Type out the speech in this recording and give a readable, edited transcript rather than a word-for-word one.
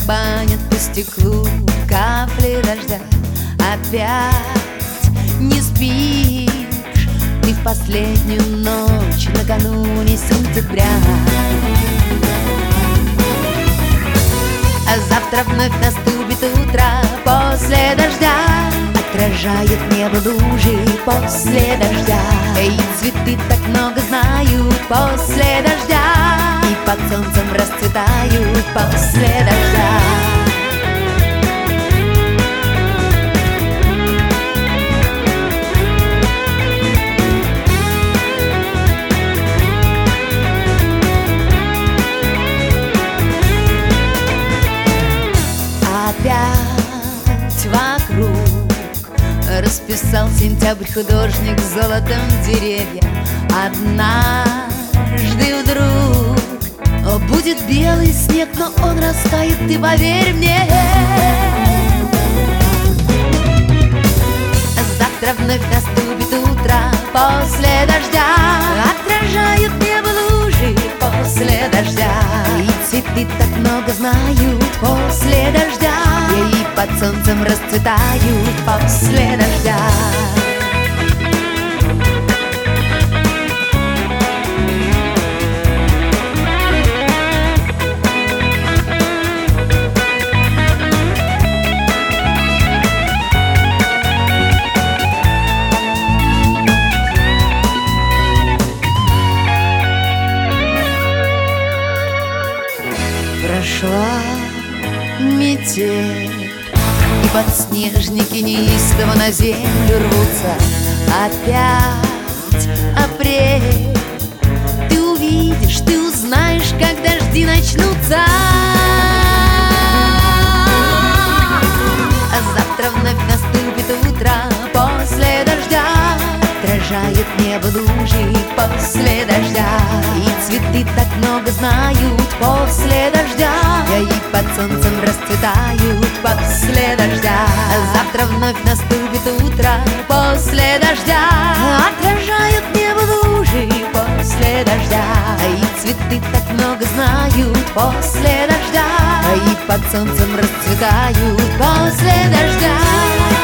барабанят по стеклу капли дождя. Опять не спишь ты в последнюю ночь накануне сентября. А завтра вновь наступит утро после дождя, отражает небо лужи после дождя. И цветы так много знают после дождя, и под солнцем расцветают после дождя. Опять вокруг расписал сентябрь художник золотом деревья. Однажды вдруг будет белый снег, но он растает, ты поверь мне. Завтра вновь наступит утро после дождя, отражают небо лужи после дождя. И цветы так много знают после дождя, и под солнцем расцветают после дождя. Прошла метель, и подснежники неистово на землю рвутся. Опять апрель, ты увидишь, ты узнаешь, как дожди начнутся. А завтра вновь наступит утро после дождя, отражает небо лужи после дождя. И цветы так много знают после дождя, и под солнцем расцветают после дождя. А завтра вновь наступит утро после дождя, отражают небо лужи после дождя. И цветы так много знают после дождя, и под солнцем расцветают после дождя.